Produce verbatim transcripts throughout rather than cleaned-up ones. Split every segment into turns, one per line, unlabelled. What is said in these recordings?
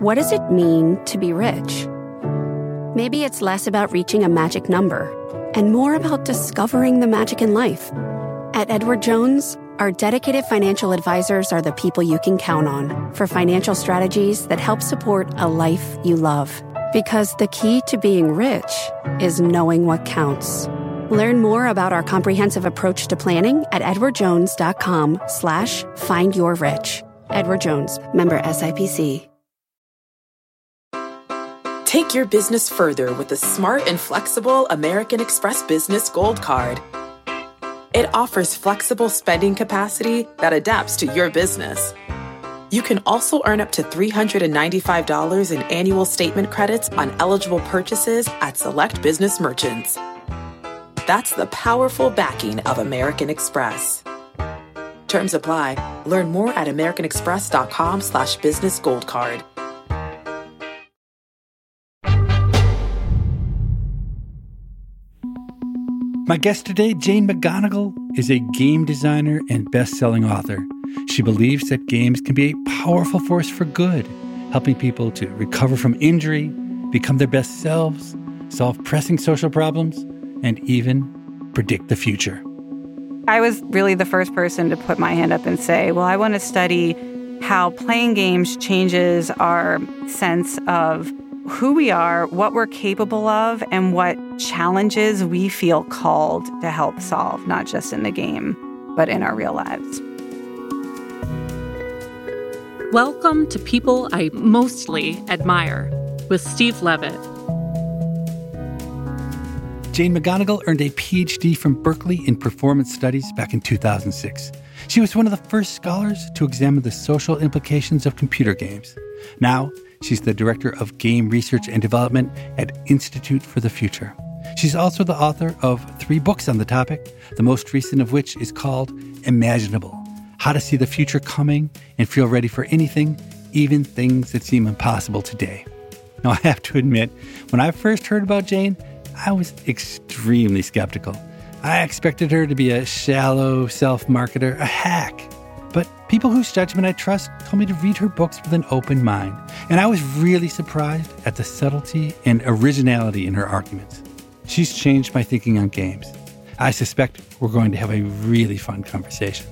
what does it mean to be rich? Maybe it's less about reaching a magic number and more about discovering the magic in life. At Edward Jones, our dedicated financial advisors are the people you can count on for financial strategies that help support a life you love. Because the key to being rich is knowing what counts. Learn more about our comprehensive approach to planning at edwardjones.com slash find your rich. Edward Jones, member S I P C.
Take your business further with the smart and flexible American Express Business Gold Card. It offers flexible spending capacity that adapts to your business. You can also earn up to three hundred ninety-five dollars in annual statement credits on eligible purchases at select business merchants. That's the powerful backing of American Express. Terms apply. Learn more at americanexpress.com slash business gold card.
My guest today, Jane McGonigal, is a game designer and best-selling author. She believes that games can be a powerful force for good, helping people to recover from injury, become their best selves, solve pressing social problems, and even predict the future.
I was really the first person to put my hand up and say, well, I want to study how playing games changes our sense of who we are, what we're capable of, and what challenges we feel called to help solve, not just in the game, but in our real lives.
Welcome to People I Mostly Admire with Steve Levitt.
Jane McGonigal earned a P H D from Berkeley in Performance Studies back in two thousand six. She was one of the first scholars to examine the social implications of computer games. Now, she's the Director of Game Research and Development at Institute for the Future. She's also the author of three books on the topic, the most recent of which is called Imaginable: How to See the Future Coming and Feel Ready for Anything, even things that seem impossible today. Now, I have to admit, when I first heard about Jane, I was extremely skeptical. I expected her to be a shallow self-marketer, a hack. But people whose judgment I trust told me to read her books with an open mind. And I was really surprised at the subtlety and originality in her arguments. She's changed my thinking on games. I suspect we're going to have a really fun conversation.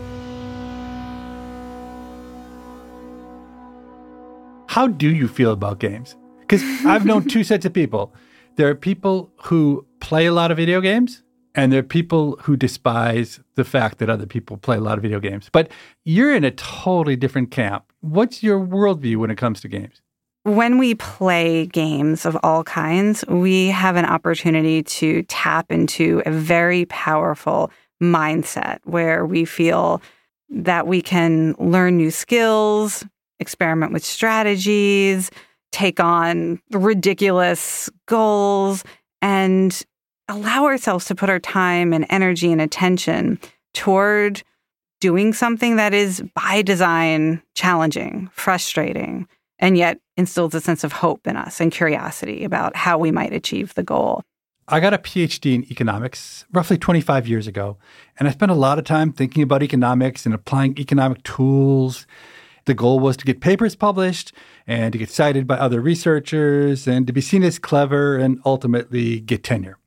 How do you feel about games? Because I've known two sets of people. There are people who play a lot of video games, and there are people who despise the fact that other people play a lot of video games. But you're in a totally different camp. What's your worldview when it comes to games?
When we play games of all kinds, we have an opportunity to tap into a very powerful mindset where we feel that we can learn new skills, experiment with strategies, take on ridiculous goals, and allow ourselves to put our time and energy and attention toward doing something that is by design challenging, frustrating, and yet instills a sense of hope in us and curiosity about how we might achieve the goal.
I got a P H D in economics roughly twenty-five years ago, and I spent a lot of time thinking about economics and applying economic tools. The goal was to get papers published and to get cited by other researchers and to be seen as clever and ultimately get tenure.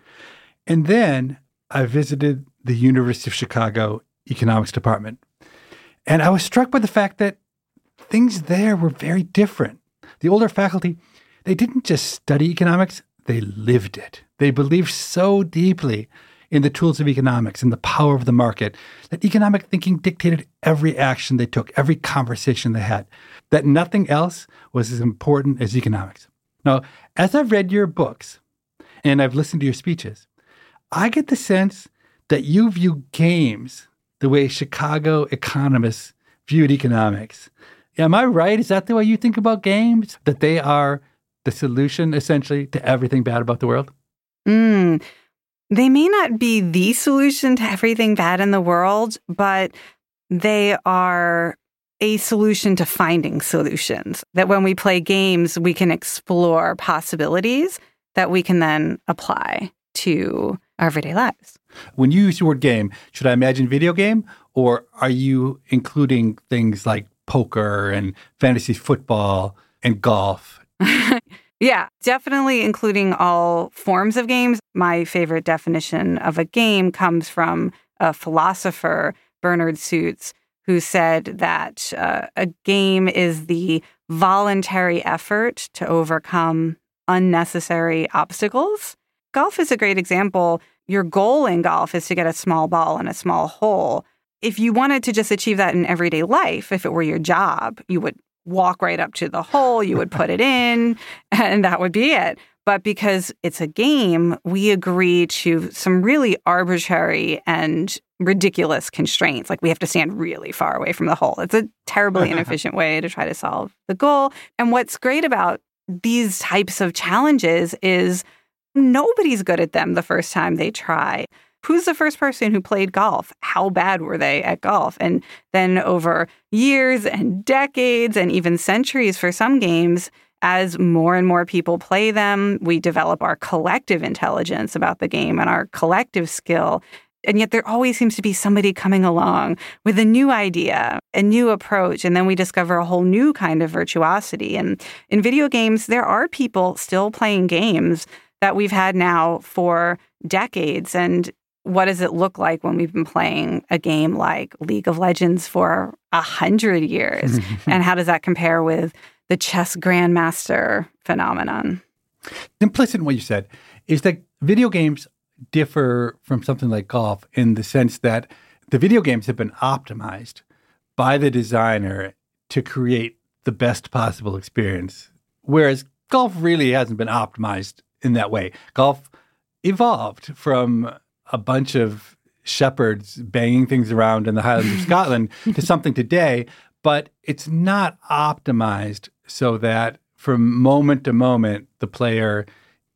And then I visited the University of Chicago economics department. And I was struck by the fact that things there were very different. The older faculty, they didn't just study economics, they lived it. They believed so deeply in the tools of economics and the power of the market that economic thinking dictated every action they took, every conversation they had, that nothing else was as important as economics. Now, as I've read your books and I've listened to your speeches, I get the sense that you view games the way Chicago economists viewed economics. Am I right? Is that the way you think about games? That they are the solution, essentially, to everything bad about the world?
Mm, they may not be the solution to everything bad in the world, but they are a solution to finding solutions. That when we play games, we can explore possibilities that we can then apply to our everyday lives.
When you use the word game, should I imagine video game, or are you including things like poker and fantasy football and golf.
Yeah, definitely including all forms of games. My favorite definition of a game comes from a philosopher, Bernard Suits, who said that uh, a game is the voluntary effort to overcome unnecessary obstacles. Golf is a great example. Your goal in golf is to get a small ball in a small hole. If you wanted to just achieve that in everyday life, if it were your job, you would walk right up to the hole, you would put it in, and that would be it. But because it's a game, we agree to some really arbitrary and ridiculous constraints. Like we have to stand really far away from the hole. It's a terribly inefficient way to try to solve the goal. And what's great about these types of challenges is nobody's good at them the first time they try. Who's the first person who played golf? How bad were they at golf? And then over years and decades and even centuries for some games, as more and more people play them, we develop our collective intelligence about the game and our collective skill. And yet there always seems to be somebody coming along with a new idea, a new approach, and then we discover a whole new kind of virtuosity. And in video games, there are people still playing games that we've had now for decades. And what does it look like when we've been playing a game like League of Legends for a hundred years? And how does that compare with the chess grandmaster phenomenon?
Implicit in what you said is that video games differ from something like golf in the sense that the video games have been optimized by the designer to create the best possible experience, whereas golf really hasn't been optimized in that way. Golf evolved from a bunch of shepherds banging things around in the Highlands of Scotland to something today, but it's not optimized so that from moment to moment, the player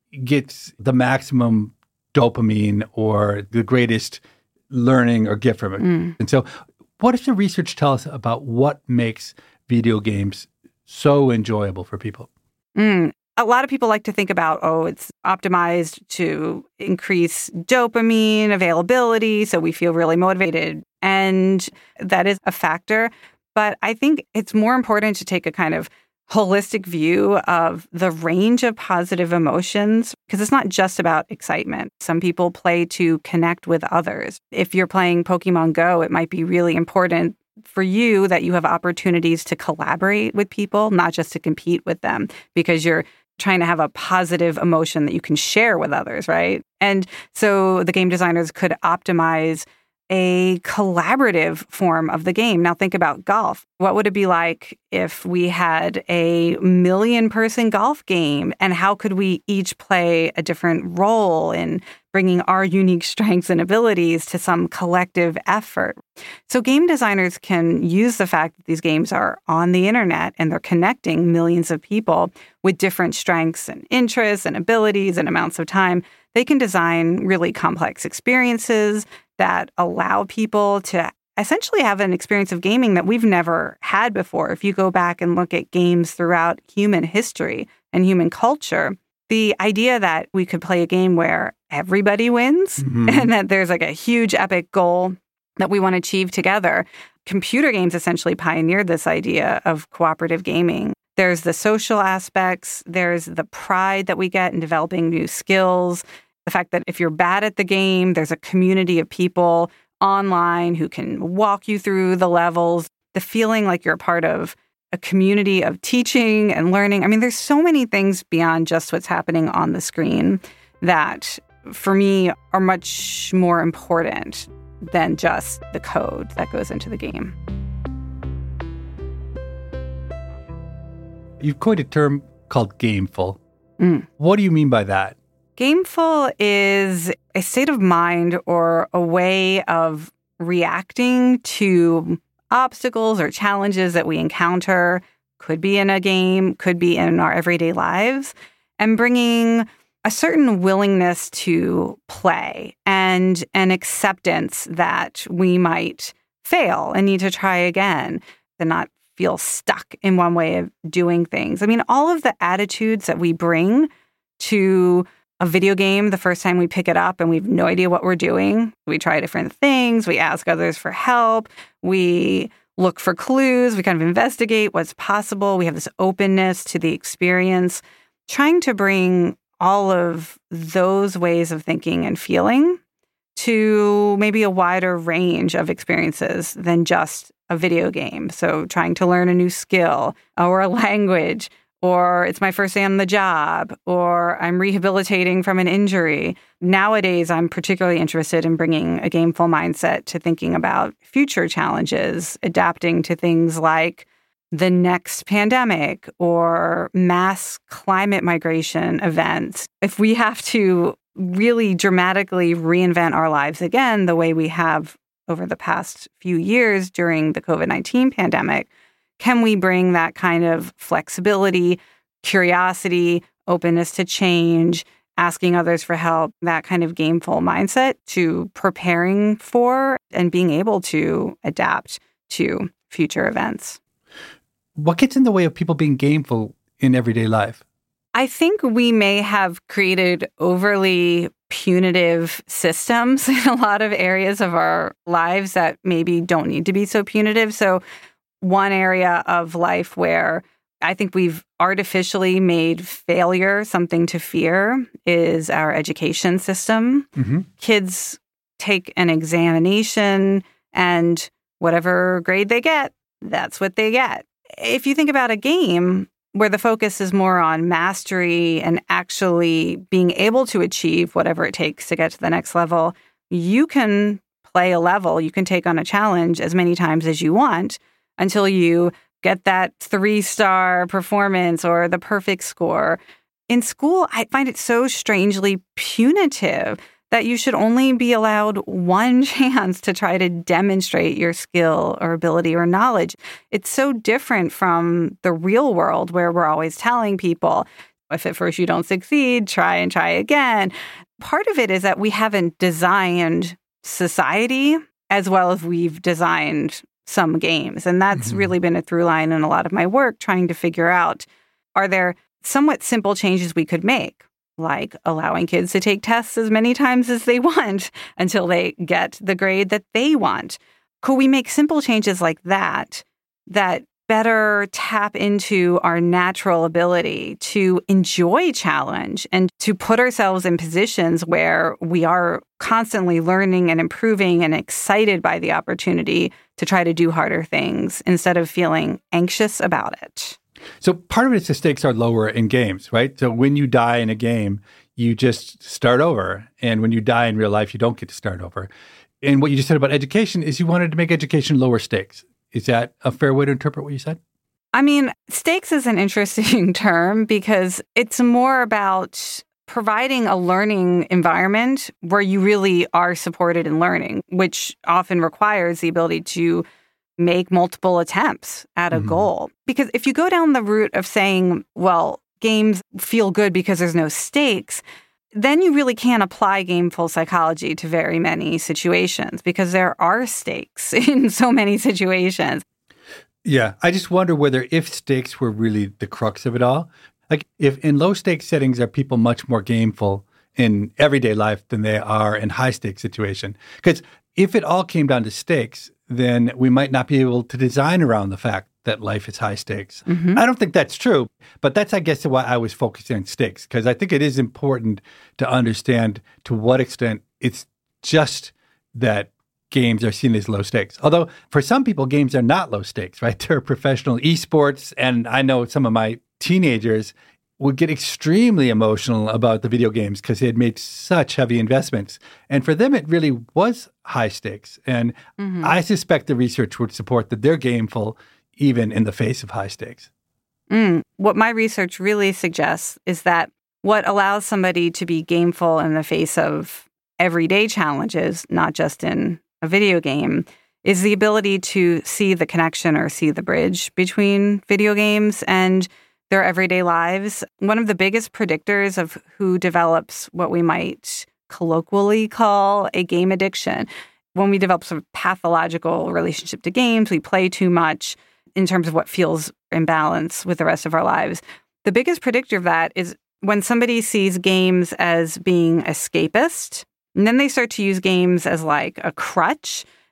gets the maximum dopamine or the greatest learning or gift from it. Mm. And so what does the research tell us about what makes video games so enjoyable for people?
Mm. A lot of people like to think about, oh, it's optimized to increase dopamine availability, so we feel really motivated. And that is a factor. But I think it's more important to take a kind of holistic view of the range of positive emotions, because it's not just about excitement. Some people play to connect with others. If you're playing Pokemon Go, it might be really important for you that you have opportunities to collaborate with people, not just to compete with them, because you're trying to have a positive emotion that you can share with others, right? And so the game designers could optimize a collaborative form of the game. Now think about golf. What would it be like if we had a million-person golf game, and how could we each play a different role in bringing our unique strengths and abilities to some collective effort? So game designers can use the fact that these games are on the internet and they're connecting millions of people with different strengths and interests and abilities and amounts of time. They can design really complex experiences that allow people to essentially have an experience of gaming that we've never had before. If you go back and look at games throughout human history and human culture, the idea that we could play a game where everybody wins mm-hmm. and that there's like a huge epic goal that we want to achieve together. Computer games essentially pioneered this idea of cooperative gaming. There's the social aspects. There's the pride that we get in developing new skills. The fact that if you're bad at the game, there's a community of people online who can walk you through the levels. The feeling like you're a part of a community of teaching and learning. I mean, there's so many things beyond just what's happening on the screen that, for me, are much more important than just the code that goes into the game.
You've coined a term called gameful. Mm. What do you mean by that?
Gameful is a state of mind or a way of reacting to obstacles or challenges that we encounter, could be in a game, could be in our everyday lives, and bringing a certain willingness to play and an acceptance that we might fail and need to try again and not feel stuck in one way of doing things. I mean, all of the attitudes that we bring to a video game the first time we pick it up and we have no idea what we're doing. We try different things. We ask others for help. We look for clues. We kind of investigate what's possible. We have this openness to the experience, trying to bring all of those ways of thinking and feeling to maybe a wider range of experiences than just a video game. So trying to learn a new skill or a language, or it's my first day on the job, or I'm rehabilitating from an injury. Nowadays, I'm particularly interested in bringing a gameful mindset to thinking about future challenges, adapting to things like the next pandemic or mass climate migration events. If we have to really dramatically reinvent our lives again, the way we have over the past few years during the covid nineteen pandemic, can we bring that kind of flexibility, curiosity, openness to change, asking others for help, that kind of gameful mindset to preparing for and being able to adapt to future events?
What gets in the way of people being gameful in everyday life?
I think we may have created overly punitive systems in a lot of areas of our lives that maybe don't need to be so punitive. So one area of life where I think we've artificially made failure something to fear is our education system. Mm-hmm. Kids take an examination and whatever grade they get, that's what they get. If you think about a game where the focus is more on mastery and actually being able to achieve whatever it takes to get to the next level, you can play a level, you can take on a challenge as many times as you want until you get that three-star performance or the perfect score. In school, I find it so strangely punitive that you should only be allowed one chance to try to demonstrate your skill or ability or knowledge. It's so different from the real world where we're always telling people, if at first you don't succeed, try and try again. Part of it is that we haven't designed society as well as we've designed some games. And that's mm-hmm. really been a through line in a lot of my work, trying to figure out, are there somewhat simple changes we could make? Like allowing kids to take tests as many times as they want until they get the grade that they want. Could we make simple changes like that that better tap into our natural ability to enjoy challenge and to put ourselves in positions where we are constantly learning and improving and excited by the opportunity to try to do harder things instead of feeling anxious about it?
So part of it is the stakes are lower in games, right? So when you die in a game, you just start over. And when you die in real life, you don't get to start over. And what you just said about education is you wanted to make education lower stakes. Is that a fair way to interpret what you said?
I mean, stakes is an interesting term because it's more about providing a learning environment where you really are supported in learning, which often requires the ability to make multiple attempts at a mm-hmm. goal. Because if you go down the route of saying, well, games feel good because there's no stakes, then you really can't apply gameful psychology to very many situations because there are stakes in so many situations.
Yeah, I just wonder whether if stakes were really the crux of it all, like if in low stakes settings are people much more gameful in everyday life than they are in high stakes situation. Because if it all came down to stakes, then we might not be able to design around the fact that life is high stakes. Mm-hmm. I don't think that's true, but that's, I guess, why I was focusing on stakes, because I think it is important to understand to what extent it's just that games are seen as low stakes. Although for some people, games are not low stakes, right? They're professional esports, and I know some of my teenagers would get extremely emotional about the video games because they had made such heavy investments. And for them, it really was high stakes. And mm-hmm. I suspect the research would support that they're gameful even in the face of high stakes.
Mm. What my research really suggests is that what allows somebody to be gameful in the face of everyday challenges, not just in a video game, is the ability to see the connection or see the bridge between video games and their everyday lives. One of the biggest predictors of who develops what we might colloquially call a game addiction. When we develop sort of pathological relationship to games, we play too much in terms of what feels imbalance with the rest of our lives. The biggest predictor of that is when somebody sees games as being escapist, and then they start to use games as like a crutch.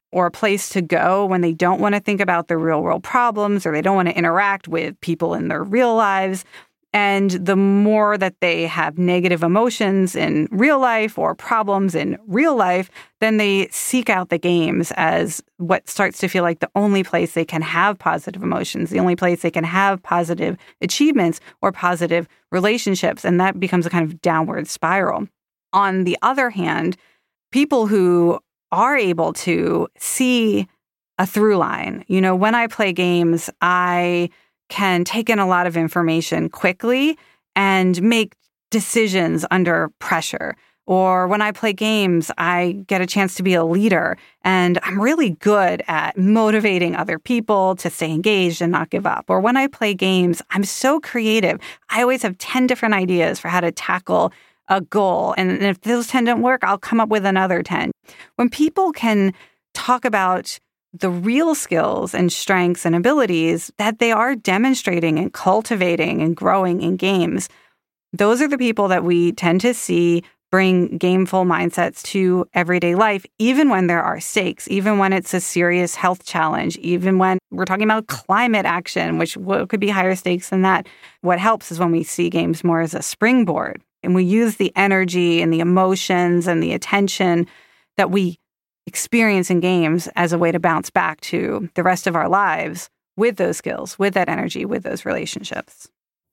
or a place to go when they don't want to think about their real world problems or they don't want to interact with people in their real lives. And the more that they have negative emotions in real life or problems in real life, then they seek out the games as what starts to feel like the only place they can have positive emotions, the only place they can have positive achievements or positive relationships. And that becomes a kind of downward spiral. On the other hand, people who are able to see a through line, you know, when I play games, I can take in a lot of information quickly and make decisions under pressure. Or when I play games, I get a chance to be a leader, and I'm really good at motivating other people to stay engaged and not give up. Or when I play games, I'm so creative. I always have ten different ideas for how to tackle a goal. And if those ten don't work, I'll come up with another ten. When people can talk about the real skills and strengths and abilities that they are demonstrating and cultivating and growing in games, those are the people that we tend to see bring gameful mindsets to everyday life, even when there are stakes, even when it's a serious health challenge, even when we're talking about climate action, which could be higher stakes than that. What helps is when we see games more as a springboard, and we use the energy and the emotions and the attention that we experience in games as a way to bounce back to the rest of our lives with those skills, with that energy, with those relationships.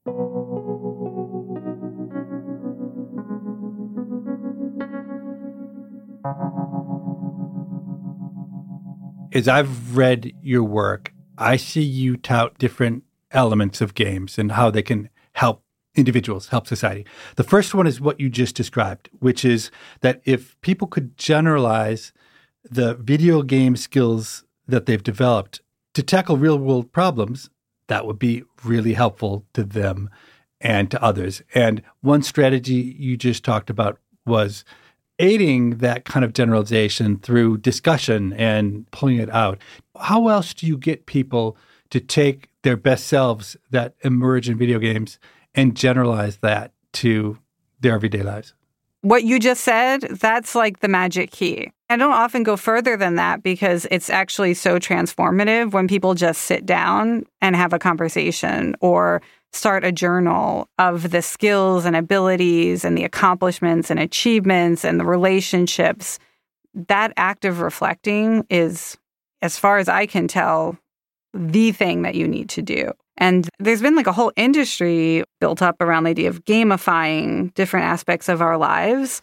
As I've read your work, I see you tout different elements of games and how they can help individuals, help society. The first one is what you just described, which is that if people could generalize the video game skills that they've developed to tackle real-world problems, that would be really helpful to them and to others. And one strategy you just talked about was aiding that kind of generalization through discussion and pulling it out. How else do you get people to take their best selves that emerge in video games and generalize that to their everyday lives?
What you just said, that's like the magic key. I don't often go further than that because it's actually so transformative when people just sit down and have a conversation or start a journal of the skills and abilities and the accomplishments and achievements and the relationships. That act of reflecting is, as far as I can tell, the thing that you need to do. And there's been like a whole industry built up around the idea of gamifying different aspects of our lives.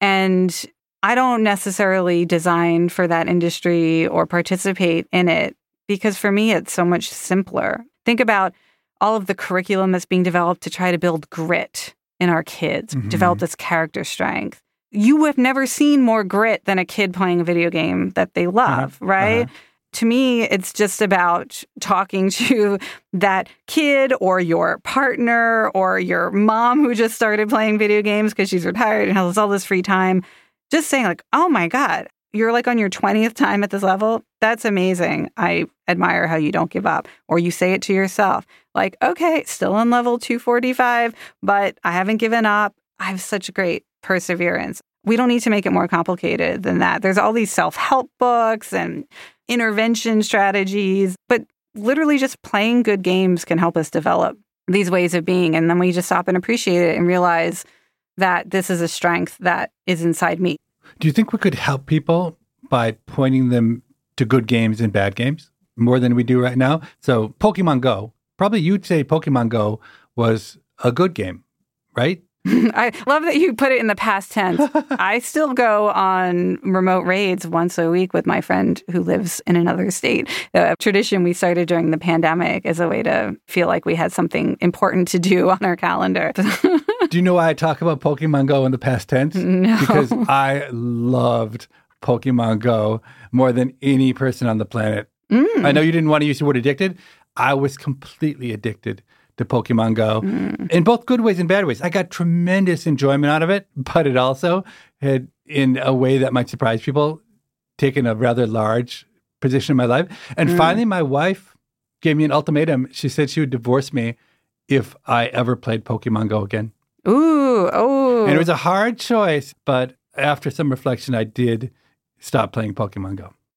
And I don't necessarily design for that industry or participate in it because for me, it's so much simpler. Think about all of the curriculum that's being developed to try to build grit in our kids, mm-hmm. develop this character strength. You have never seen more grit than a kid playing a video game that they love, uh-huh. right? Uh-huh. To me, it's just about talking to that kid or your partner or your mom who just started playing video games because she's retired and has all this free time. Just saying like, oh my God, you're like on your twentieth time at this level. That's amazing. I admire how you don't give up. Or you say it to yourself like, okay, still on level two forty-five, but I haven't given up. I have such great perseverance. We don't need to make it more complicated than that. There's all these self-help books and intervention strategies, but literally just playing good games can help us develop these ways of being. And then we just stop and appreciate it and realize that this is a strength that is inside me.
Do you think we could help people by pointing them to good games and bad games more than we do right now? So Pokemon Go, probably you'd say Pokemon Go was a good game, right?
I love that you put it in the past tense. I still go on remote raids once a week with my friend who lives in another state. A tradition we started during the pandemic as a way to feel like we had something important to do on our calendar.
Do you know why I talk about Pokemon Go in the past tense?
No.
Because I loved Pokemon Go more than any person on the planet. Mm. I know you didn't want to use the word addicted. I was completely addicted to Pokemon Go mm. in both good ways and bad ways. I got tremendous enjoyment out of it, but it also had, in a way that might surprise people, taken a rather large position in my life. And mm. finally, my wife gave me an ultimatum. She said she would divorce me if I ever played Pokemon Go again.
Ooh, oh.
And it was a hard choice, but after some reflection, I did stop playing Pokemon Go.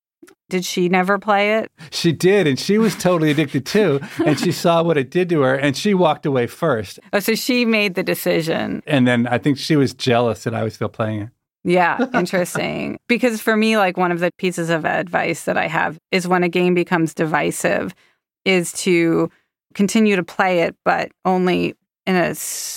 Did she never play it?
She did, and she was totally addicted too. And she saw what it did to her, and she walked away first.
Oh, so she made the decision.
And then I think she was jealous that I was still playing it.
Yeah, interesting. Because for me, like one of the pieces of advice that I have is when a game becomes divisive is to continue to play it, but only in a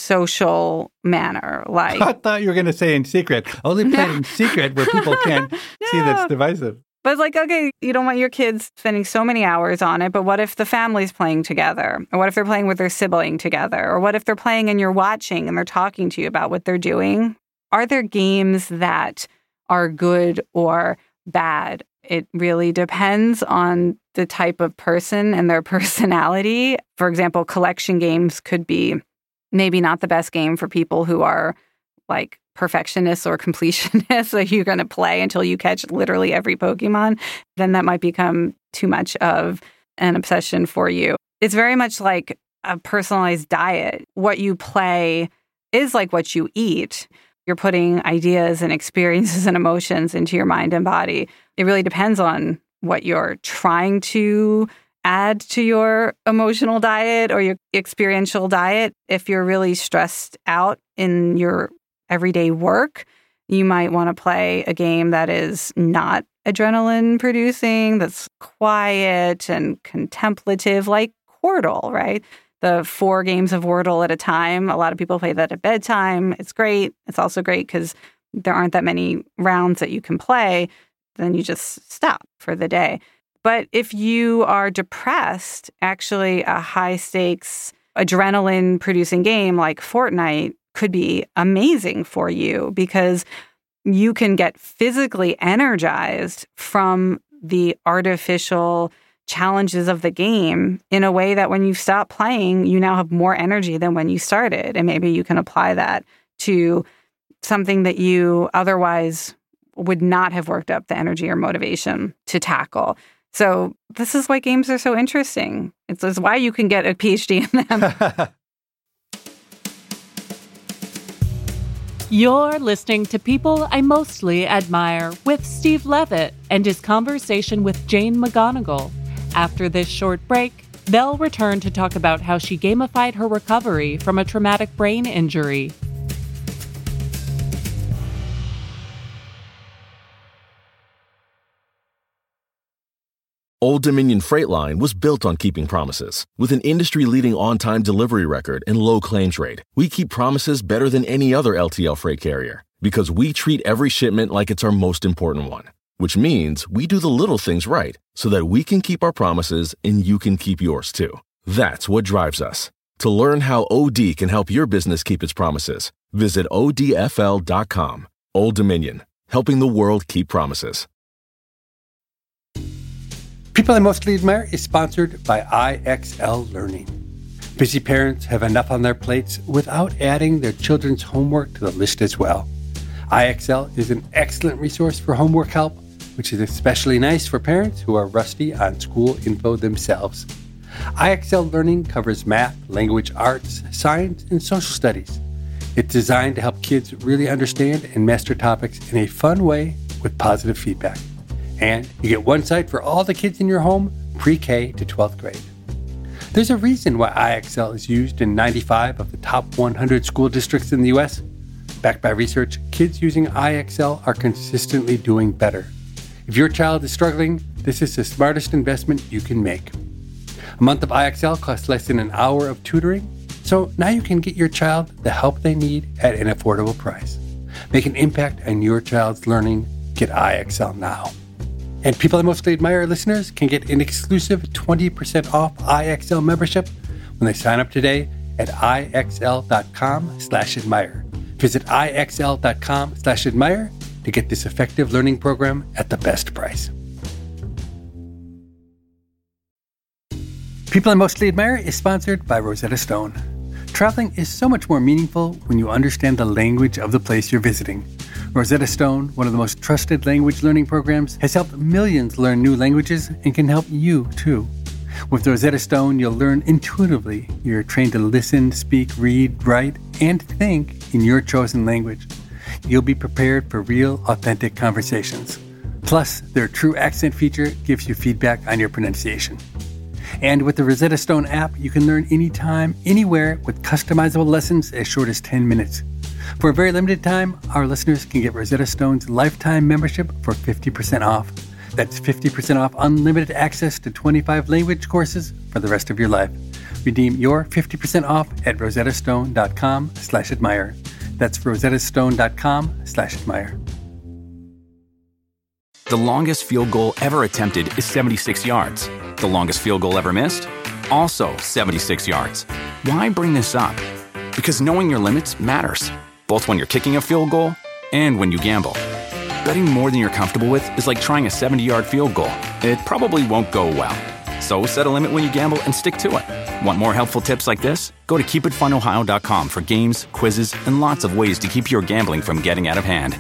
social manner. Like
I thought you were going to say in secret. Only play it in secret where people can't
no.
see that's divisive.
But it's like, okay, you don't want your kids spending so many hours on it, but what if the family's playing together? Or what if they're playing with their sibling together? Or what if they're playing and you're watching and they're talking to you about what they're doing? Are there games that are good or bad? It really depends on the type of person and their personality. For example, collection games could be maybe not the best game for people who are like perfectionists or completionists. So you're going to play until you catch literally every Pokemon. Then that might become too much of an obsession for you. It's very much like a personalized diet. What you play is like what you eat. You're putting ideas and experiences and emotions into your mind and body. It really depends on what you're trying to add to your emotional diet or your experiential diet. If you're really stressed out in your everyday work, you might want to play a game that is not adrenaline producing, that's quiet and contemplative, like Wordle, right? The four games of Wordle at a time. A lot of people play that at bedtime. It's great. It's also great because there aren't that many rounds that you can play. Then you just stop for the day. But if you are depressed, actually a high-stakes, adrenaline-producing game like Fortnite could be amazing for you because you can get physically energized from the artificial challenges of the game in a way that when you stop playing, you now have more energy than when you started. And maybe you can apply that to something that you otherwise would not have worked up the energy or motivation to tackle. So this is why games are so interesting. It's, it's why you can get a P H D in them.
You're listening to People I Mostly Admire with Steve Levitt and his conversation with Jane McGonigal. After this short break, they'll return to talk about how she gamified her recovery from a traumatic brain injury.
Old Dominion Freight Line was built on keeping promises. With an industry-leading on-time delivery record and low claims rate, we keep promises better than any other L T L freight carrier because we treat every shipment like it's our most important one, which means we do the little things right so that we can keep our promises and you can keep yours too. That's what drives us. To learn how O D can help your business keep its promises, visit O D F L dot com. Old Dominion, helping the world keep promises.
People I Mostly Admire is sponsored by I X L Learning. Busy parents have enough on their plates without adding their children's homework to the list as well. I X L is an excellent resource for homework help, which is especially nice for parents who are rusty on school info themselves. I X L Learning covers math, language arts, science, and social studies. It's designed to help kids really understand and master topics in a fun way with positive feedback. And you get one site for all the kids in your home, pre-K to twelfth grade. There's a reason why I X L is used in ninety-five of the top one hundred school districts in the U S. Backed by research, kids using I X L are consistently doing better. If your child is struggling, this is the smartest investment you can make. A month of I X L costs less than an hour of tutoring, so now you can get your child the help they need at an affordable price. Make an impact on your child's learning. Get I X L now. And People I Mostly Admire listeners can get an exclusive twenty percent off I X L membership when they sign up today at IXL.com slash admire. Visit IXL.com slash admire to get this effective learning program at the best price. People I Mostly Admire is sponsored by Rosetta Stone. Traveling is so much more meaningful when you understand the language of the place you're visiting. Rosetta Stone, one of the most trusted language learning programs, has helped millions learn new languages and can help you too. With Rosetta Stone, you'll learn intuitively. You're trained to listen, speak, read, write, and think in your chosen language. You'll be prepared for real, authentic conversations. Plus, their True Accent feature gives you feedback on your pronunciation. And with the Rosetta Stone app, you can learn anytime, anywhere with customizable lessons as short as ten minutes. For a very limited time, our listeners can get Rosetta Stone's lifetime membership for fifty percent off. That's fifty percent off unlimited access to twenty-five language courses for the rest of your life. Redeem your fifty percent off at rosettastone.com slash admire. That's rosettastone.com slash admire.
The longest field goal ever attempted is seventy-six yards. The longest field goal ever missed? Also seventy-six yards. Why bring this up? Because knowing your limits matters, both when you're kicking a field goal and when you gamble. Betting more than you're comfortable with is like trying a seventy-yard field goal. It probably won't go well. So set a limit when you gamble and stick to it. Want more helpful tips like this? Go to keep it fun ohio dot com for games, quizzes, and lots of ways to keep your gambling from getting out of hand.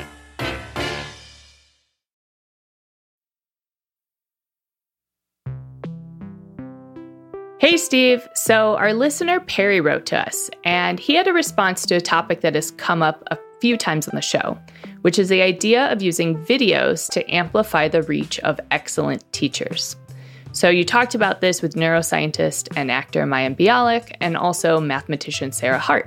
Hey, Steve. So our listener Perry wrote to us, and he had a response to a topic that has come up a few times on the show, which is the idea of using videos to amplify the reach of excellent teachers. So you talked about this with neuroscientist and actor Mayim Bialik and also mathematician Sarah Hart.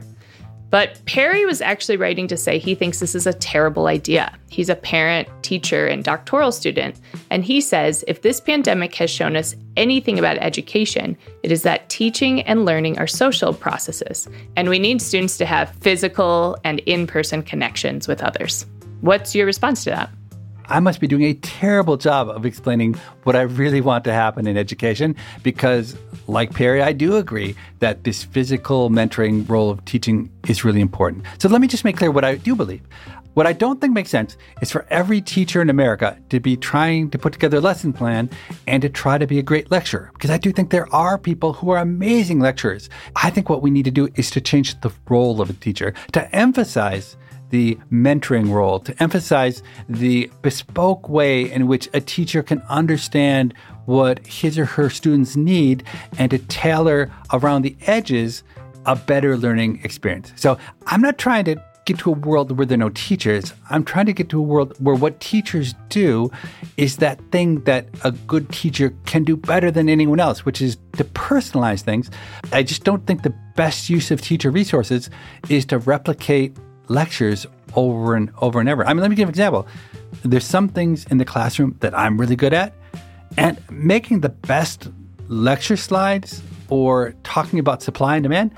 But Perry was actually writing to say he thinks this is a terrible idea. He's a parent, teacher, and doctoral student, and he says if this pandemic has shown us anything about education, it is that teaching and learning are social processes, and we need students to have physical and in-person connections with others. What's your response to that?
I must be doing a terrible job of explaining what I really want to happen in education because, like Perry, I do agree that this physical mentoring role of teaching is really important. So let me just make clear what I do believe. What I don't think makes sense is for every teacher in America to be trying to put together a lesson plan and to try to be a great lecturer, because I do think there are people who are amazing lecturers. I think what we need to do is to change the role of a teacher, to emphasize the mentoring role, to emphasize the bespoke way in which a teacher can understand what his or her students need and to tailor around the edges a better learning experience. So I'm not trying to get to a world where there are no teachers. I'm trying to get to a world where what teachers do is that thing that a good teacher can do better than anyone else, which is to personalize things. I just don't think the best use of teacher resources is to replicate lectures over and over and over. I mean, let me give an example. There's some things in the classroom that I'm really good at, and making the best lecture slides or talking about supply and demand,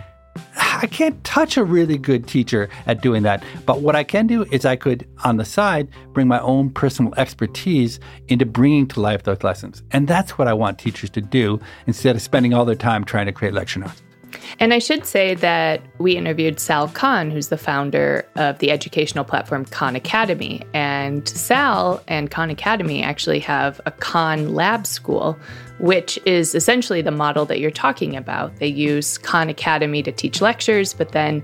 I can't touch a really good teacher at doing that. But what I can do is I could, on the side, bring my own personal expertise into bringing to life those lessons. And that's what I want teachers to do instead of spending all their time trying to create lecture notes.
And I should say that we interviewed Sal Khan, who's the founder of the educational platform Khan Academy. And Sal and Khan Academy actually have a Khan Lab School, which is essentially the model that you're talking about. They use Khan Academy to teach lectures, but then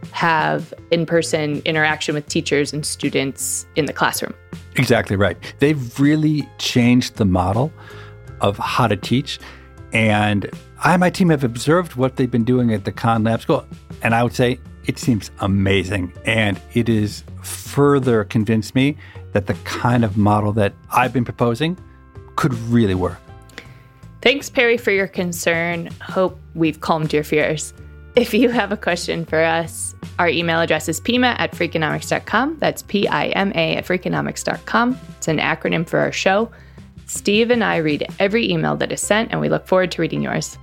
have in-person interaction with teachers and students in the classroom.
Exactly right. They've really changed the model of how to teach. And I and my team have observed what they've been doing at the Khan Lab School, and I would say it seems amazing. And it has further convinced me that the kind of model that I've been proposing could really work.
Thanks, Perry, for your concern. Hope we've calmed your fears. If you have a question for us, our email address is pima at freakonomics dot com. That's P I M A at freakonomics dot com. It's an acronym for our show. Steve and I read every email that is sent, and we look forward to reading yours.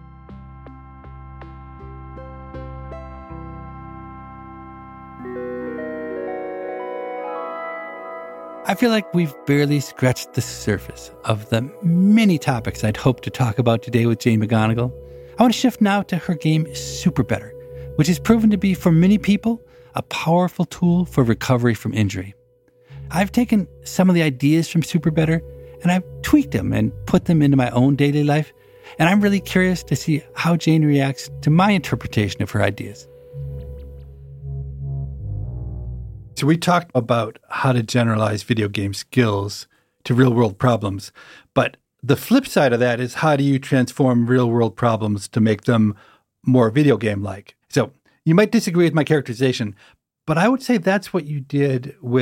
I feel like we've barely scratched the surface of the many topics I'd hoped to talk about today with Jane McGonigal. I want to shift now to her game Super Better, which has proven to be, for many people, a powerful tool for recovery from injury. I've taken some of the ideas from Super Better and I've tweaked them and put them into my own daily life, and I'm really curious to see how Jane reacts to my interpretation of her ideas. So we talked about how to generalize video game skills to real-world problems, but the flip side of that is how do you transform real-world problems to make them more video game-like? So you might disagree with my characterization, but I would say that's what you did with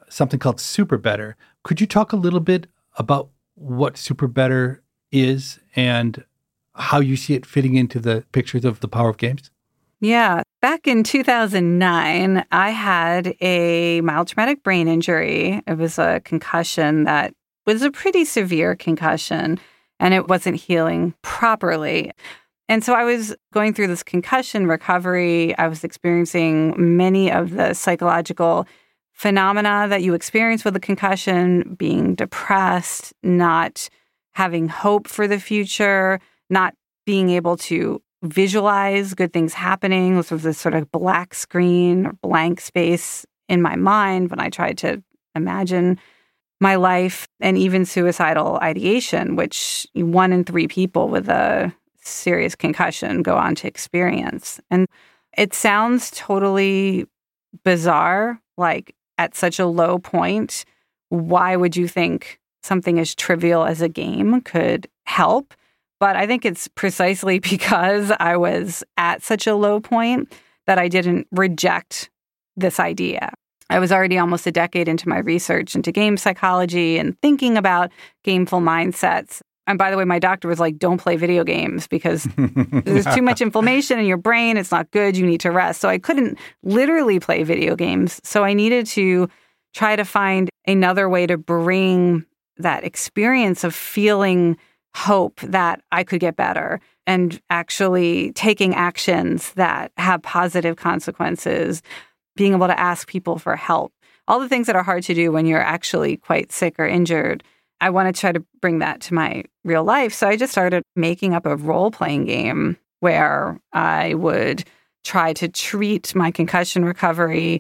something called Super Better. Could you talk a little bit about what Super Better is and how you see it fitting into the pictures of the power of games?
Yeah. Back in two thousand nine, I had a mild traumatic brain injury. It was a concussion that was a pretty severe concussion, and it wasn't healing properly. And so I was going through this concussion recovery. I was experiencing many of the psychological phenomena that you experience with a concussion, being depressed, not having hope for the future, not being able to visualize good things happening. This was this sort of black screen or blank space in my mind when I tried to imagine my life, and even suicidal ideation, which one in three people with a serious concussion go on to experience. And it sounds totally bizarre, like at such a low point, why would you think something as trivial as a game could help? But I think it's precisely because I was at such a low point that I didn't reject this idea. I was already almost a decade into my research into game psychology and thinking about gameful mindsets. And by the way, my doctor was like, don't play video games because there's too much inflammation in your brain. It's not good. You need to rest. So I couldn't literally play video games. So I needed to try to find another way to bring that experience of feeling hope that I could get better and actually taking actions that have positive consequences, being able to ask people for help, all the things that are hard to do when you're actually quite sick or injured. I want to try to bring that to my real life. So I just started making up a role-playing game where I would try to treat my concussion recovery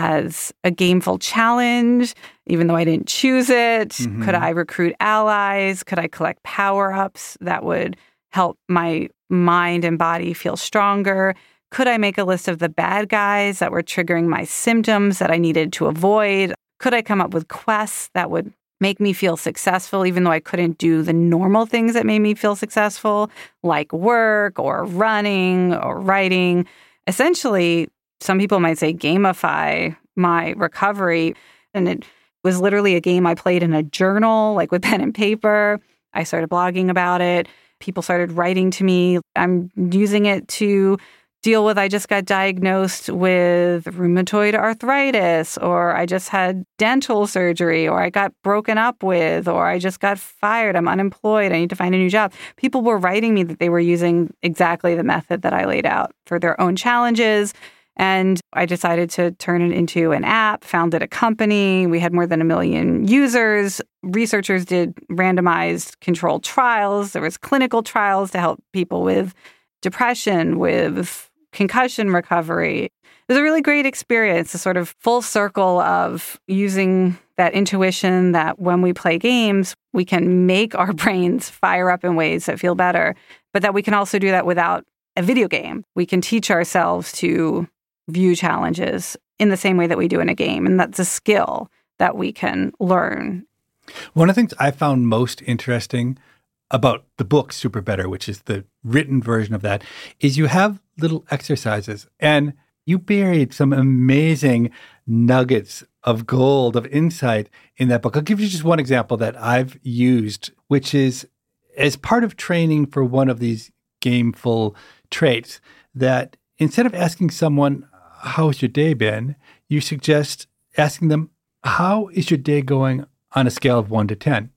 as a gameful challenge, even though I didn't choose it. Mm-hmm. Could I recruit allies? Could I collect power-ups that would help my mind and body feel stronger? Could I make a list of the bad guys that were triggering my symptoms that I needed to avoid? Could I come up with quests that would make me feel successful, even though I couldn't do the normal things that made me feel successful, like work or running or writing? Essentially, some people might say gamify my recovery. And it was literally a game I played in a journal, like with pen and paper. I started blogging about it. People started writing to me. I'm using it to deal with, I just got diagnosed with rheumatoid arthritis, or I just had dental surgery, or I got broken up with, or I just got fired. I'm unemployed. I need to find a new job. People were writing me that they were using exactly the method that I laid out for their own challenges. And I decided to turn it into an app, founded a company. We had more than a million users. Researchers did randomized controlled trials. There was clinical trials to help people with depression, with concussion recovery. It was a really great experience, a sort of full circle of using that intuition that when we play games, we can make our brains fire up in ways that feel better, but that we can also do that without a video game. We can teach ourselves to view challenges in the same way that we do in a game, and that's a skill that we can learn.
One of the things I found most interesting about the book Super Better, which is the written version of that, is you have little exercises, and you buried some amazing nuggets of gold, of insight in that book. I'll give you just one example that I've used, which is as part of training for one of these gameful traits, that instead of asking someone, how's your day been, you suggest asking them, how is your day going on a scale of one to ten?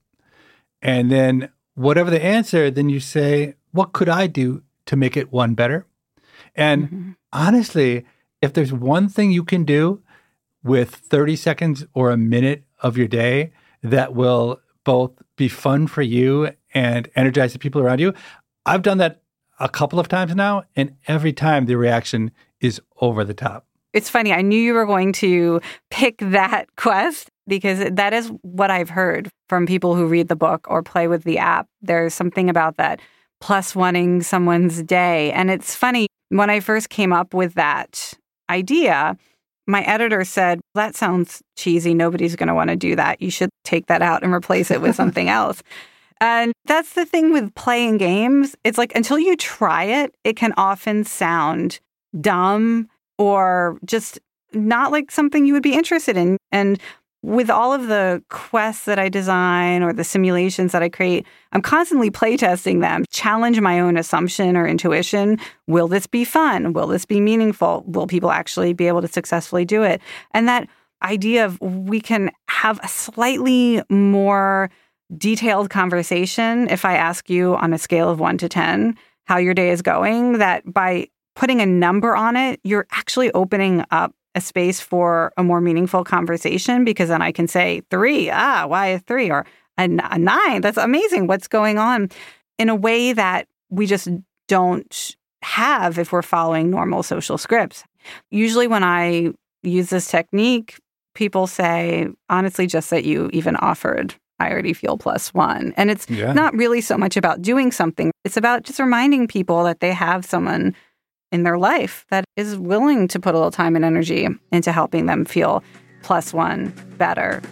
And then whatever the answer, then you say, what could I do to make it one better? And mm-hmm. honestly, if there's one thing you can do with thirty seconds or a minute of your day that will both be fun for you and energize the people around you, I've done that a couple of times now, and every time the reaction is over the top.
It's funny. I knew you were going to pick that quest because that is what I've heard from people who read the book or play with the app. There's something about that plus oneing someone's day. And it's funny, when I first came up with that idea, my editor said, that sounds cheesy. Nobody's going to want to do that. You should take that out and replace it with something else. And that's the thing with playing games. It's like until you try it, it can often sound dumb or just not like something you would be interested in. And with all of the quests that I design or the simulations that I create, I'm constantly playtesting them, challenge my own assumption or intuition. Will this be fun? Will this be meaningful? Will people actually be able to successfully do it? And that idea of we can have a slightly more detailed conversation if I ask you on a scale of one to ten how your day is going, that by putting a number on it, you're actually opening up a space for a more meaningful conversation, because then I can say three, ah, why a three? Or a, a nine, that's amazing. What's going on? In a way that we just don't have if we're following normal social scripts. Usually when I use this technique, people say, honestly, just that you even offered, I already feel plus one. And it's yeah. not really so much about doing something. It's about just reminding people that they have someone in their life that is willing to put a little time and energy into helping them feel plus one better.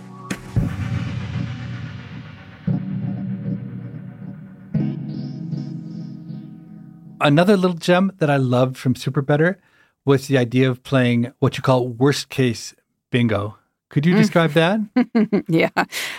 Another little gem that I loved from Super Better was the idea of playing what you call worst case bingo. Could you describe that?
Yeah.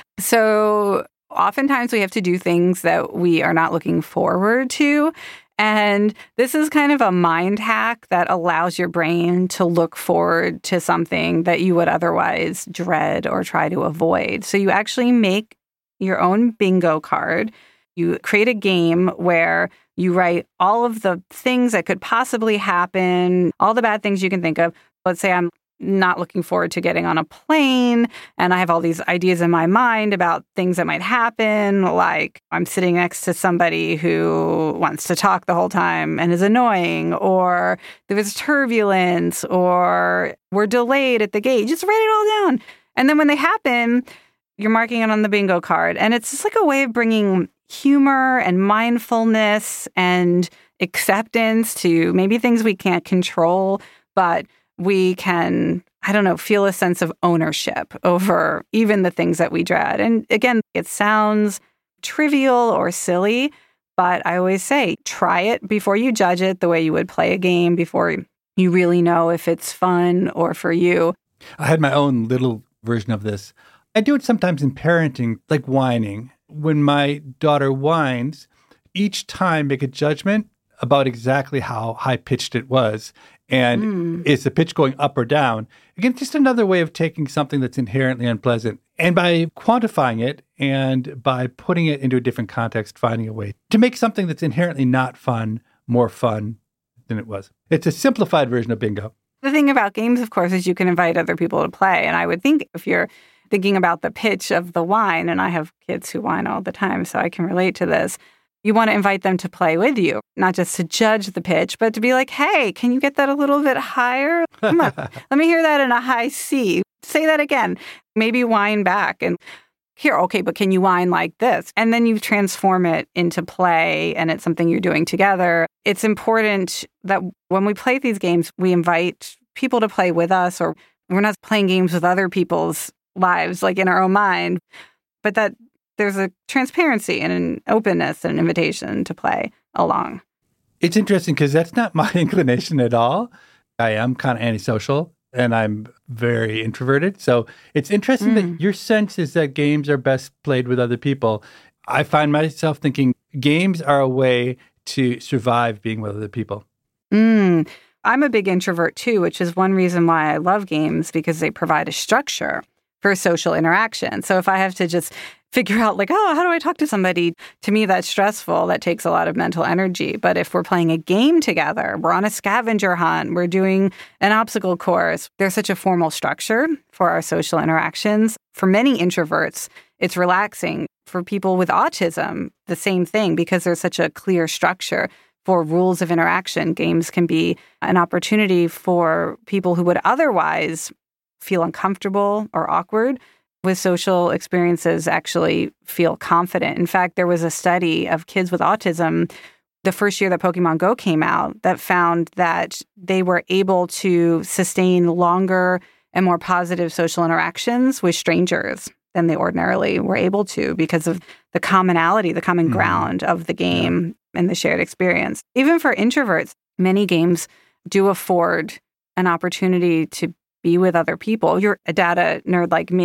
So oftentimes we have to do things that we are not looking forward to. And this is kind of a mind hack that allows your brain to look forward to something that you would otherwise dread or try to avoid. So you actually make your own bingo card. You create a game where you write all of the things that could possibly happen, all the bad things you can think of. Let's say I'm not looking forward to getting on a plane, and I have all these ideas in my mind about things that might happen, like I'm sitting next to somebody who wants to talk the whole time and is annoying, or there was turbulence, or we're delayed at the gate. Just write it all down. And then when they happen, you're marking it on the bingo card. And it's just like a way of bringing humor and mindfulness and acceptance to maybe things we can't control, but we can, I don't know, feel a sense of ownership over even the things that we dread. And again, it sounds trivial or silly, but I always say, try it before you judge it the way you would play a game, before you really know if it's fun or for you.
I had my own little version of this. I do it sometimes in parenting, like whining. When my daughter whines, each time make a judgment about exactly how high-pitched it was. And mm. is the pitch going up or down? Again, just another way of taking something that's inherently unpleasant. And by quantifying it and by putting it into a different context, finding a way to make something that's inherently not fun more fun than it was. It's a simplified version of bingo.
The thing about games, of course, is you can invite other people to play. And I would think if you're thinking about the pitch of the whine, and I have kids who whine all the time, so I can relate to this, you want to invite them to play with you, not just to judge the pitch, but to be like, hey, can you get that a little bit higher? Come on, let me hear that in a high C. Say that again. Maybe whine back. And here, okay, but can you whine like this? And then you transform it into play, and it's something you're doing together. It's important that when we play these games, we invite people to play with us, or we're not playing games with other people's lives, like in our own mind, but that there's a transparency and an openness and an invitation to play along.
It's interesting because that's not my inclination at all. I am kind of antisocial and I'm very introverted. So it's interesting mm. that your sense is that games are best played with other people. I find myself thinking games are a way to survive being with other people.
Mm. I'm a big introvert too, which is one reason why I love games, because they provide a structure for social interaction. So if I have to just figure out like, oh, how do I talk to somebody? To me, that's stressful. That takes a lot of mental energy. But if we're playing a game together, we're on a scavenger hunt, we're doing an obstacle course, there's such a formal structure for our social interactions. For many introverts, it's relaxing. For people with autism, the same thing, because there's such a clear structure for rules of interaction. Games can be an opportunity for people who would otherwise feel uncomfortable or awkward with social experiences actually feel confident. In fact, there was a study of kids with autism the first year that Pokemon Go came out that found that they were able to sustain longer and more positive social interactions with strangers than they ordinarily were able to, because of the commonality, the common mm. ground of the game yeah. and the shared experience. Even for introverts, many games do afford an opportunity to be with other people. You're a data nerd like me.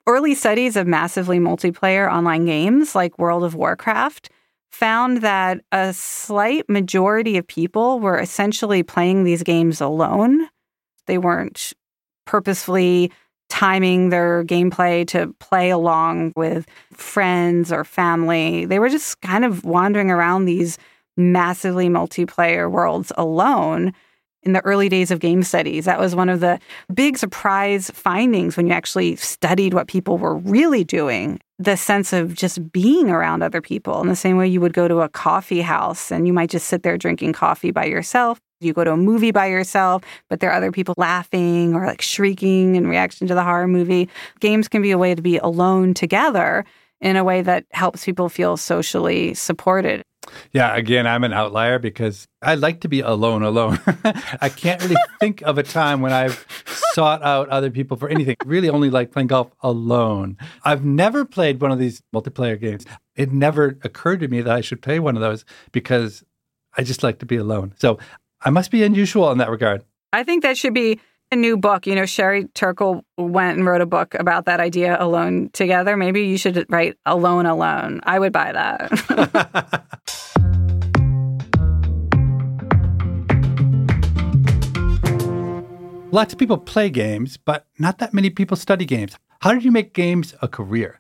Early studies of massively multiplayer online games like World of Warcraft found that a slight majority of people were essentially playing these games alone. They weren't purposefully timing their gameplay to play along with friends or family. They were just kind of wandering around these massively multiplayer worlds alone. In the early days of game studies, that was one of the big surprise findings when you actually studied what people were really doing. The sense of just being around other people in the same way you would go to a coffee house and you might just sit there drinking coffee by yourself. You go to a movie by yourself, but there are other people laughing or like shrieking in reaction to the horror movie. Games can be a way to be alone together in a way that helps people feel socially supported.
Yeah, again, I'm an outlier because I like to be alone, alone. I can't really think of a time when I've sought out other people for anything. Really only like playing golf alone. I've never played one of these multiplayer games. It never occurred to me that I should play one of those because I just like to be alone. So I must be unusual in that regard.
I think that should be a new book. You know, Sherry Turkle went and wrote a book about that idea, Alone Together. Maybe you should write Alone Alone. I would buy that.
Lots of people play games, but not that many people study games. How did you make games a career?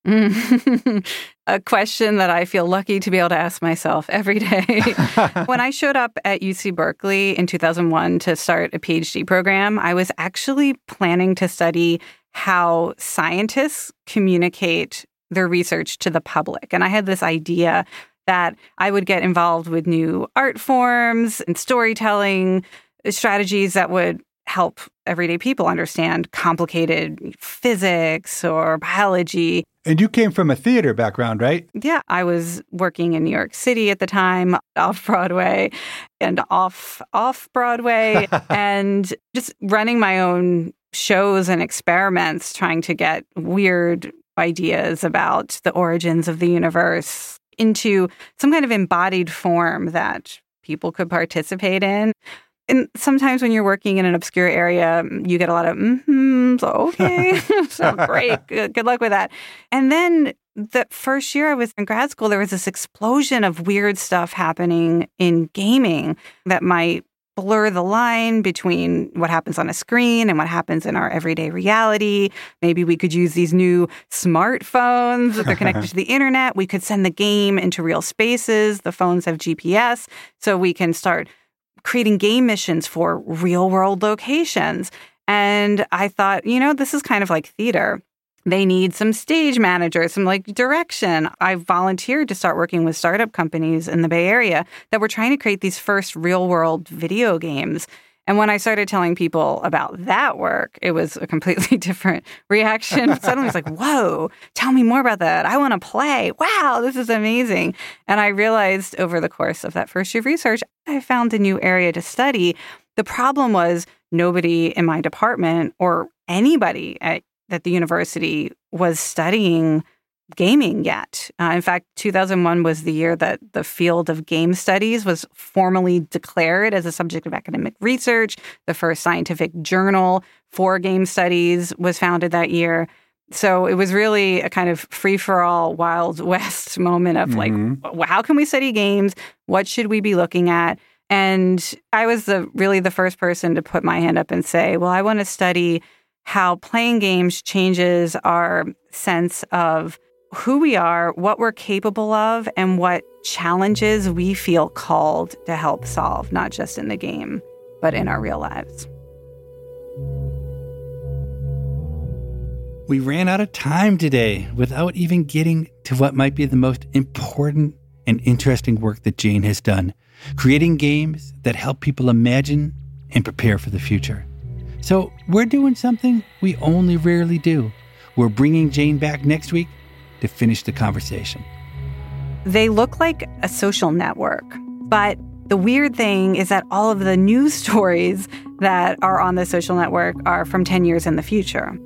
A question that I feel lucky to be able to ask myself every day. When I showed up at U C Berkeley in two thousand one to start a PhD program, I was actually planning to study how scientists communicate their research to the public. And I had this idea that I would get involved with new art forms and storytelling strategies that would help everyday people understand complicated physics or biology.
And you came from a theater background, right?
Yeah, I was working in New York City at the time, off-Broadway and off off-Broadway, and just running my own shows and experiments, trying to get weird ideas about the origins of the universe into some kind of embodied form that people could participate in. And sometimes when you're working in an obscure area, you get a lot of, mm-hmm, so okay, so great, good, good luck with that. And then the first year I was in grad school, there was this explosion of weird stuff happening in gaming that might blur the line between what happens on a screen and what happens in our everyday reality. Maybe we could use these new smartphones that are connected to the internet. We could send the game into real spaces. The phones have G P S, so we can start creating game missions for real-world locations. And I thought, you know, this is kind of like theater. They need some stage managers, some like direction. I volunteered to start working with startup companies in the Bay Area that were trying to create these first real-world video games. And when I started telling people about that work, it was a completely different reaction. Suddenly it's like, whoa, tell me more about that. I want to play. Wow, this is amazing. And I realized over the course of that first year of research, I found a new area to study. The problem was nobody in my department or anybody at, at the university was studying gaming yet. Uh, in fact, two thousand one was the year that the field of game studies was formally declared as a subject of academic research. The first scientific journal for game studies was founded that year. So it was really a kind of free-for-all, Wild West moment of mm-hmm. like, how can we study games? What should we be looking at? And I was the really the first person to put my hand up and say, well, I want to study how playing games changes our sense of who we are, what we're capable of, and what challenges we feel called to help solve, not just in the game, but in our real lives.
We ran out of time today without even getting to what might be the most important and interesting work that Jane has done, creating games that help people imagine and prepare for the future. So we're doing something we only rarely do. We're bringing Jane back next week to finish the conversation.
They look like a social network, but the weird thing is that all of the news stories that are on the social network are from ten years in the future.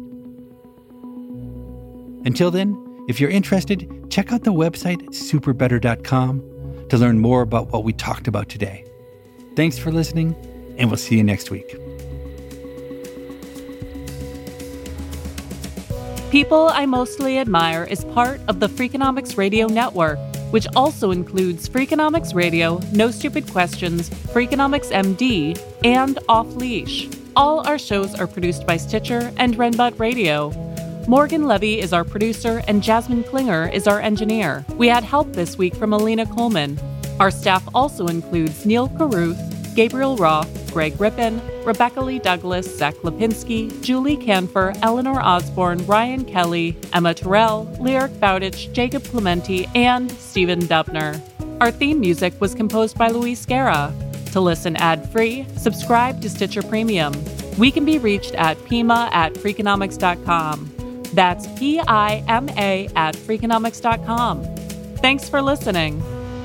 Until then, if you're interested, check out the website super better dot com to learn more about what we talked about today. Thanks for listening, and we'll see you next week.
People I Mostly Admire is part of the Freakonomics Radio Network, which also includes Freakonomics Radio, No Stupid Questions, Freakonomics M D, and Off Leash. All our shows are produced by Stitcher and Renbud Radio. Morgan Levy is our producer, and Jasmine Klinger is our engineer. We had help this week from Alina Coleman. Our staff also includes Neil Carruth, Gabriel Roth, Greg Rippin, Rebecca Lee Douglas, Zach Lipinski, Julie Canfer, Eleanor Osborne, Ryan Kelly, Emma Terrell, Lyric Bowditch, Jacob Clementi, and Stephen Dubner. Our theme music was composed by Luis Guerra. To listen ad-free, subscribe to Stitcher Premium. We can be reached at pima at freakonomics dot com. That's P I M A at freakonomics dot com. Thanks for listening.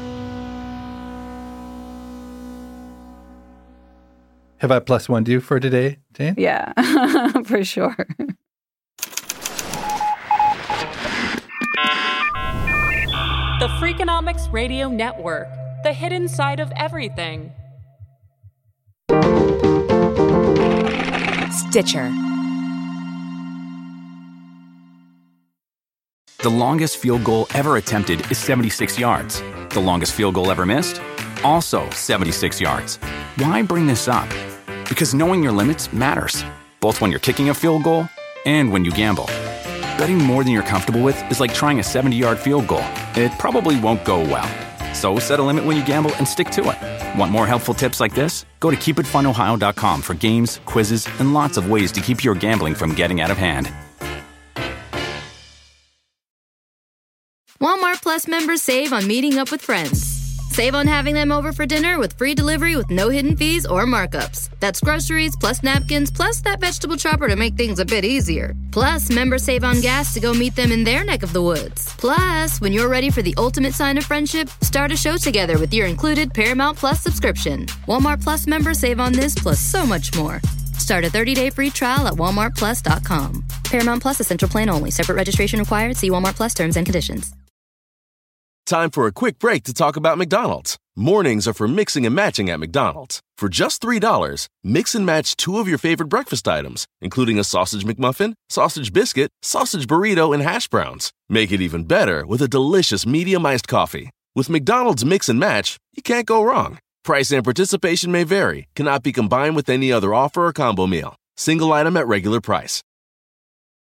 Have I plus one you for today, Jane?
Yeah, for sure.
The Freakonomics Radio Network, the hidden side of everything.
Stitcher.
The longest field goal ever attempted is seventy-six yards. The longest field goal ever missed? Also seventy-six yards. Why bring this up? Because knowing your limits matters, both when you're kicking a field goal and when you gamble. Betting more than you're comfortable with is like trying a seventy-yard field goal. It probably won't go well. So set a limit when you gamble and stick to it. Want more helpful tips like this? Go to keep it fun ohio dot com for games, quizzes, and lots of ways to keep your gambling from getting out of hand.
Walmart Plus members save on meeting up with friends. Save on having them over for dinner with free delivery with no hidden fees or markups. That's groceries, plus napkins, plus that vegetable chopper to make things a bit easier. Plus, members save on gas to go meet them in their neck of the woods. Plus, when you're ready for the ultimate sign of friendship, start a show together with your included Paramount Plus subscription. Walmart Plus members save on this plus so much more. Start a thirty-day free trial at walmart plus dot com. Paramount Plus Essential Plan only. Separate registration required. See Walmart Plus terms and conditions.
Time for a quick break to talk about McDonald's. Mornings are for mixing and matching at McDonald's. For just three dollars, mix and match two of your favorite breakfast items, including a sausage McMuffin, sausage biscuit, sausage burrito, and hash browns. Make it even better with a delicious medium iced coffee. With McDonald's Mix and Match, you can't go wrong. Price and participation may vary, cannot be combined with any other offer or combo meal. Single item at regular price.